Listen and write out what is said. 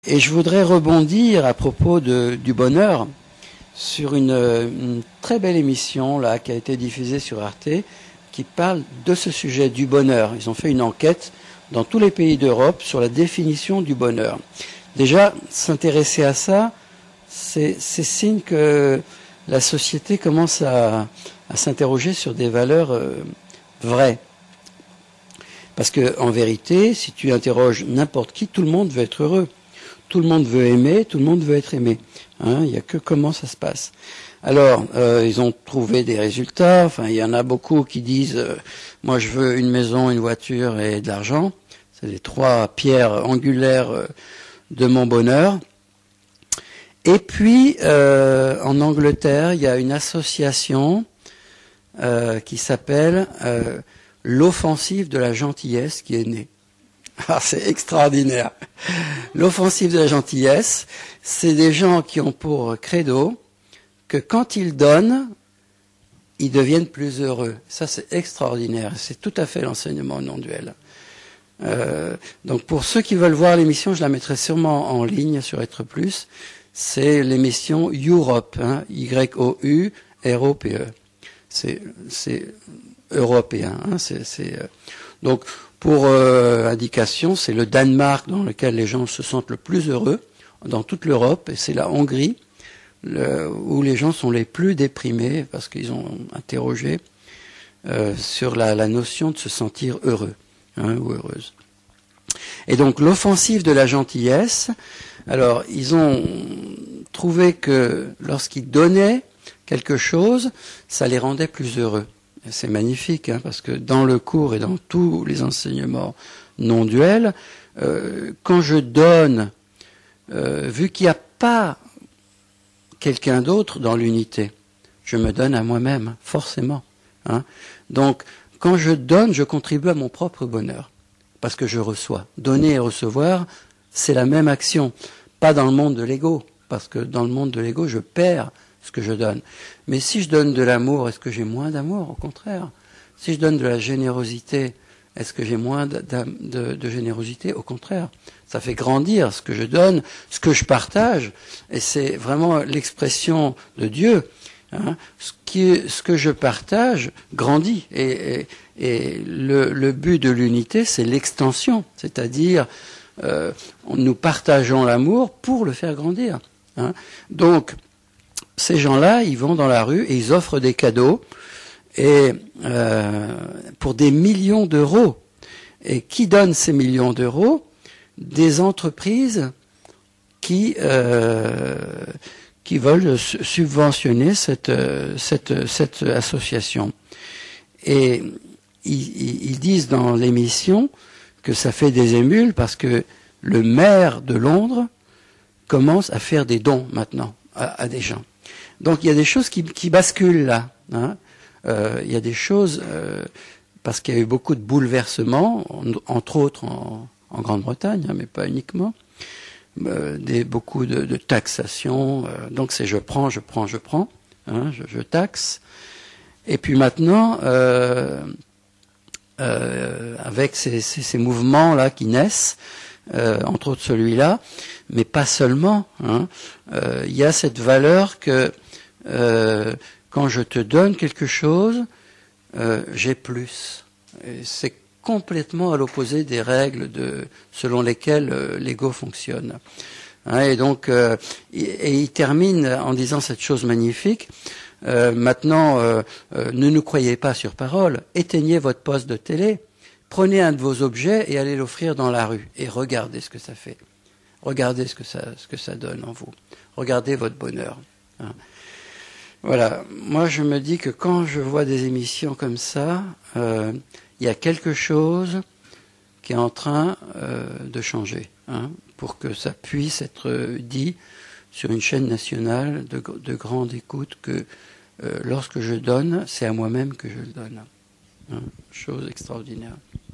Et je voudrais rebondir à propos du bonheur sur une très belle émission là qui a été diffusée sur Arte qui parle de ce sujet du bonheur. Ils ont fait une enquête dans tous les pays d'Europe sur la définition du bonheur. Déjà, s'intéresser à ça, c'est signe que la société commence à s'interroger sur des valeurs vraies. Parce que en vérité, si tu interroges n'importe qui, tout le monde veut être heureux. Tout le monde veut aimer, tout le monde veut être aimé. Il n'y a que comment ça se passe. Alors, ils ont trouvé des résultats. Enfin, il y en a beaucoup qui disent moi, je veux une maison, une voiture et de l'argent. C'est les trois pierres angulaires de mon bonheur. Et puis, en Angleterre, il y a une association qui s'appelle l'offensive de la gentillesse qui est née. Ah, c'est extraordinaire. L'offensive de la gentillesse, c'est des gens qui ont pour credo que quand ils donnent, ils deviennent plus heureux. Ça, c'est extraordinaire. C'est tout à fait l'enseignement non-duel. Donc, pour ceux qui veulent voir l'émission, je la mettrai sûrement en ligne sur Être Plus. C'est l'émission Europe, Y-O-U-R-O-P-E. C'est européen. Donc, pour indication, c'est le Danemark dans lequel les gens se sentent le plus heureux dans toute l'Europe, et c'est la Hongrie où les gens sont les plus déprimés parce qu'ils ont interrogé sur la notion de se sentir heureux ou heureuse. Et donc l'offensive de la gentillesse, alors ils ont trouvé que lorsqu'ils donnaient quelque chose, ça les rendait plus heureux. C'est magnifique, parce que dans le cours et dans tous les enseignements non duels, quand je donne, vu qu'il n'y a pas quelqu'un d'autre dans l'unité, je me donne à moi-même, forcément. Donc, quand je donne, je contribue à mon propre bonheur, parce que je reçois. Donner et recevoir, c'est la même action, pas dans le monde de l'ego, parce que dans le monde de l'ego, je perds ce que je donne. Mais si je donne de l'amour, est-ce que j'ai moins d'amour? Au contraire. Si je donne de la générosité, est-ce que j'ai moins de générosité? Au contraire. Ça fait grandir ce que je donne, ce que je partage, et c'est vraiment l'expression de Dieu. Ce que je partage grandit. Et le but de l'unité, c'est l'extension. C'est-à-dire, nous partageons l'amour pour le faire grandir. Donc, ces gens-là, ils vont dans la rue et ils offrent des cadeaux et pour des millions d'euros. Et qui donne ces millions d'euros? Des entreprises qui veulent subventionner cette association. Et ils disent dans l'émission que ça fait des émules parce que le maire de Londres commence à faire des dons maintenant à des gens. Donc il y a des choses qui basculent là. Il y a des choses, parce qu'il y a eu beaucoup de bouleversements, entre autres en Grande-Bretagne, mais pas uniquement, beaucoup de taxation. Donc c'est je prends, je taxe. Et puis maintenant, avec ces mouvements-là qui naissent, entre autres celui-là, mais pas seulement, il y a cette valeur que quand je te donne quelque chose, j'ai plus. Et c'est complètement à l'opposé des règles selon lesquelles l'ego fonctionne. Et donc, il termine en disant cette chose magnifique. Maintenant, ne nous croyez pas sur parole. Éteignez votre poste de télé. Prenez un de vos objets et allez l'offrir dans la rue. Et regardez ce que ça fait. Regardez ce que ça donne en vous. Regardez votre bonheur. Voilà. Moi, je me dis que quand je vois des émissions comme ça, il y a quelque chose qui est en train de changer, pour que ça puisse être dit sur une chaîne nationale de grande écoute que lorsque je donne, c'est à moi-même que je le donne. Chose extraordinaire.